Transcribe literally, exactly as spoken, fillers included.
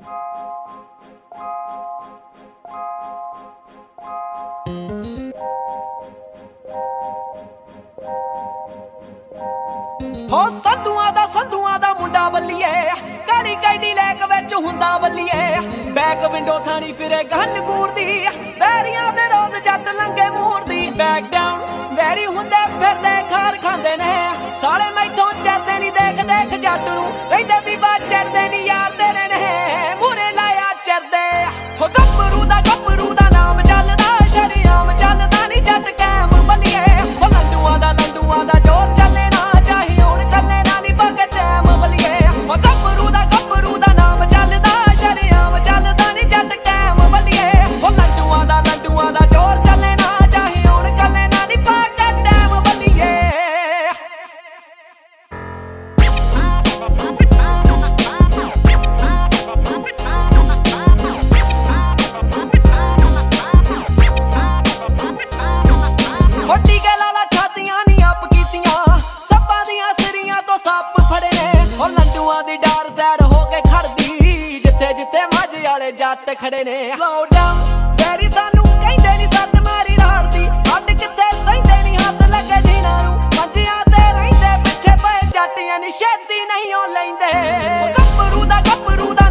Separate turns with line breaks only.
ਹੋ ਸੰਧੂਆਂ ਦਾ ਸੰਧੂਆਂ ਦਾ ਮੁੰਡਾ ਬੱਲੀਏ, ਕਾਲੀ ਕੈਡੀ ਲੈਕ ਵਿੱਚ ਹੁੰਦਾ ਬੱਲੀਏ। ਬੈਕ ਵਿੰਡੋ ਥਾਣੀ ਫਿਰੇ ਗੰਨ ਗੂਰਦੀ, ਬੈਰੀਆਂ ਦੇ ਰੋਜ਼ ਜੱਟ ਲੰਗੇ ਮੂਰਦੀ। ਬੈਕ ਡਾਊਨ ਵੈਰੀ ਹੁੰਦੇ ਫਿਰਦੇ ਖਾਰ ਖਾਂਦੇ ਨੇ, ਸਾਲੇ ਮੈਥੋਂ ਚਰਦੇ ਨਹੀਂ ਦੇਖ ਦੇਖ ਜੱਟ ਨੂੰ। ਕਹਿੰਦੇ ਵੀ ਬਾ ਚਰਦੇ ਨਹੀਂ ਯਾਰ ਤੇਰੇ ਨੇ ਮੂਰੇ ਲਾਇਆ ਚਰਦੇ। ਹੋ ਗੱਭਰੂ ਦਾ ਗੱਭਰੂ ਦਾ ਨਾਮ ਚੱਲਦਾ, ਸ਼ਰੀਆਮ ਚੱਲਦਾ ਨਹੀਂ ਜੱਟ ਕੈਮ ਬੱਲੀਏ। ਹੋ ਲੰਡੂਆਂ ਦਾ ਲੰਡੂਆਂ ਦਾ ਜ਼ੋਰ ਚੱਲੇ ਨਾ, ਚਾਹੀ ਹੁਣ ਚੱਲੇ ਨਾ ਨਹੀਂ ਬਗ ਟੈਮ ਬੱਲੀਏ। ਹੋ ਗੱਭਰੂ ਦਾ ਗੱਭਰੂ ਦਾ ਨਾਮ ਚੱਲਦਾ, ਸ਼ਰੀਆਮ ਚੱਲਦਾ ਨਹੀਂ ਜੱਟ ਕੈਮ ਬੱਲੀਏ। ਹੋ ਲੰਡੂਆਂ ਦਾ ਲੰਡੂਆਂ ਦਾ ਜ਼ੋਰ ਚੱਲੇ ਨਾ, ਚਾਹੀ ਹੁਣ ਚੱਲੇ ਨਾ ਨਹੀਂ ਬਗ ਟੈਮ ਬੱਲੀਏ। ਵੱਡੀ ਕੇ ਲਾਲਾ ਛਾਤੀਆਂ ਨੀ ਅੱਪ ਕੀਤੀਆਂ, ਸੱਪਾਂ ਦੀਆਂ ਸਿਰੀਆਂ ਤੋਂ ਸੱਪ ਫੜੇ ਨੇ। ਉਹ ਲੰਡੂਆਂ ਦੀ ਡਾਰ ਸੈਡ ਹੋ ਕੇ ਖੜਦੀ, ਜਿੱਥੇ ਜਿੱਥੇ ਮੱਝ ਵਾਲੇ ਜੱਟ ਖੜੇ ਨੇ। ਸਲੋ ਡਾਊਨ ਵੈਰੀ ਸਾਨੂੰ ਕਹਿੰਦੇ ਨੀ ਸੱਤ ਮਾਰੀ ਰਾੜਦੀ, ਹੱਡ ਕਿੱਥੇ ਸਹਿੰਦੇ ਨੀ ਹੱਥ ਲੱਗੇ ਜਿਨ੍ਹਾਂ ਨੂੰ। ਮੰਜਿਆਂ ਤੇ ਰਹਿੰਦੇ ਪਿੱਛੇ ਪਏ ਜੱਟੀਆਂ ਨੀ ਛੇਤੀ ਨਹੀਂ ਉਹ ਲੈਂਦੇ। ਉਹ ਗੱਭਰੂ ਦਾ ਗੱਭਰੂ ਦਾ